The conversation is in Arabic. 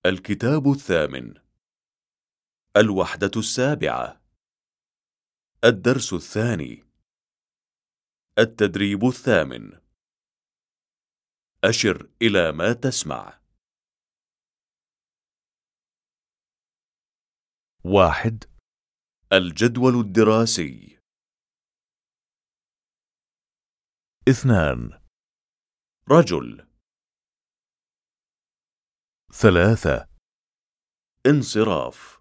الكتاب الثامن. الوحدة السابعة. الدرس الثاني. التدريب الثامن. أشر إلى ما تسمع. 1. الجدول الدراسي. 2. رجل. 3. انصراف.